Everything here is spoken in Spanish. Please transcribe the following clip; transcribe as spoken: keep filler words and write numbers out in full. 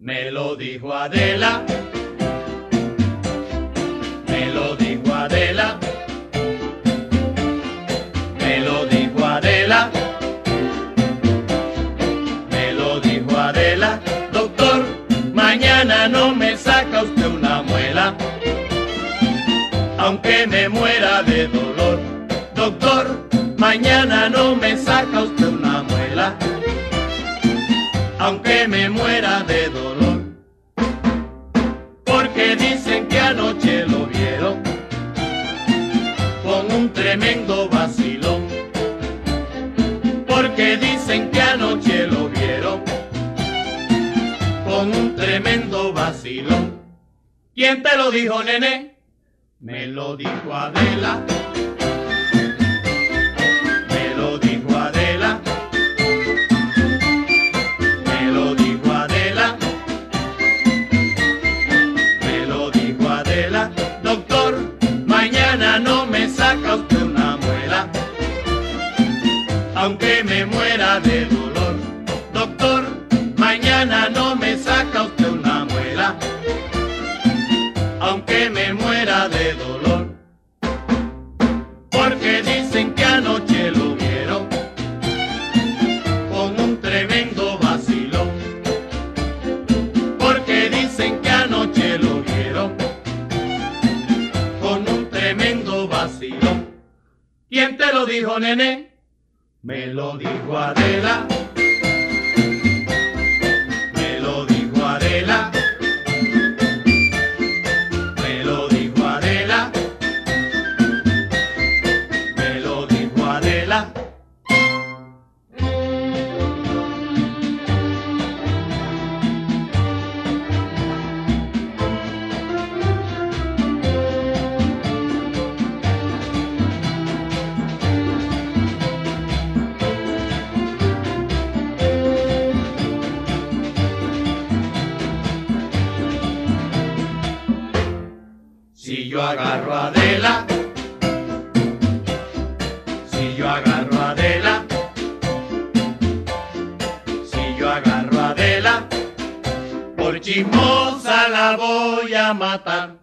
Me lo dijo Adela, me lo dijo Adela, me lo dijo Adela, me lo dijo Adela. Doctor, mañana no me saca usted una muela, aunque me muera de dolor. Doctor, mañana no me saca usted una muela, aunque me muera de dolor. Porque dicen que anoche lo vieron con un tremendo vacilón. Porque dicen que anoche lo vieron con un tremendo vacilón. ¿Quién te lo dijo, nene? Me lo dijo Adela. Me lo dijo Adela. Me lo dijo Adela. Me lo dijo Adela. Doctor, mañana no me saca usted una muela, aunque me muera de dolor. Doctor, mañana no me saca usted una muela, aunque me muera de dolor. Porque dicen que anoche lo vieron con un tremendo vacilón. Porque dicen que anoche lo vieron con un tremendo vacilón. ¿Quién te lo dijo, nene? Me lo dijo Adela. Me lo dijo Adela. Me lo dijo Adela. Me lo dijo Adela. Si yo agarro a Adela, si yo agarro a Adela, si yo agarro a Adela, por chismosa la voy a matar.